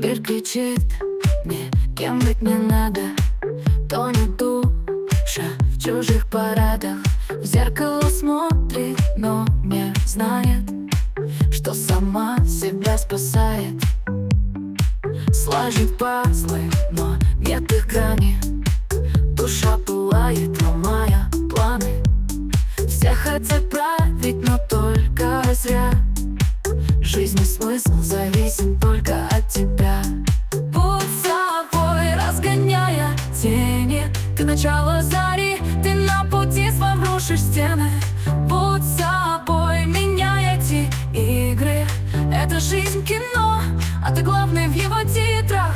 Мир кричит мне, кем быть не надо. Тонет душа в чужих парадах. В зеркало смотрит, но не знает, что сама себя спасает. Сложит пазлы, но нет их грани. Душа пылает, ломая планы. Все хотят править, но только зря. Жизни смысл зависит только от тебя. Будь собой, разгоняя тени. Ты начало зари, ты на пути своем рушишь стены. Будь собой, меняй эти игры. Это жизнь кино, а ты главный в его титрах.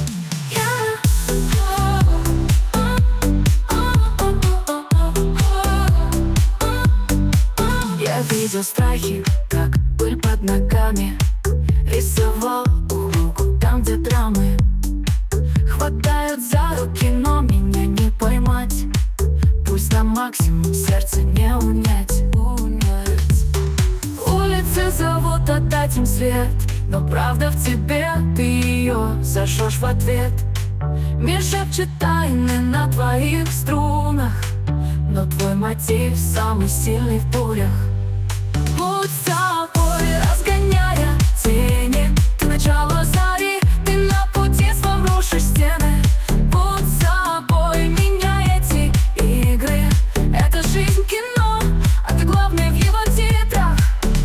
Я видел страхи, как пыль под ногами. Рисовал ухмылку там, где драмы. Хватают за руки, но меня не поймать. Пусть на максимум сердце не унять. Улицы зовут отдать им свет, но правда в тебе, ты ее зажжешь в ответ. Мир шепчет тайны на твоих струнах, но твой мотив самый сильный в бурях. Будь собой, разгоняя тени. Ты начало зари, ты на пути своем рушишь стены. Будь собой, меняй эти игры. Это жизнь кино, а ты главный в его титрах.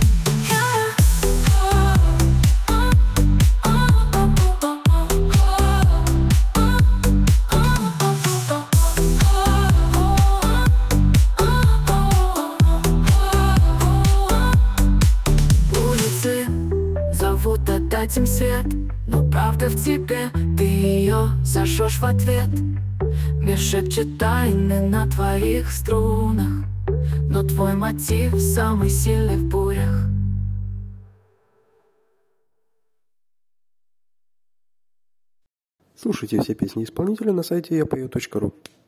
Зовут отдать им свет, но правда в тебе, ты ее зажжешь в ответ. Мир шепчет тайны на твоих струнах, но твой мотив самый сильный в бурях. Слушайте все песни исполнителя на сайте yapою.ru.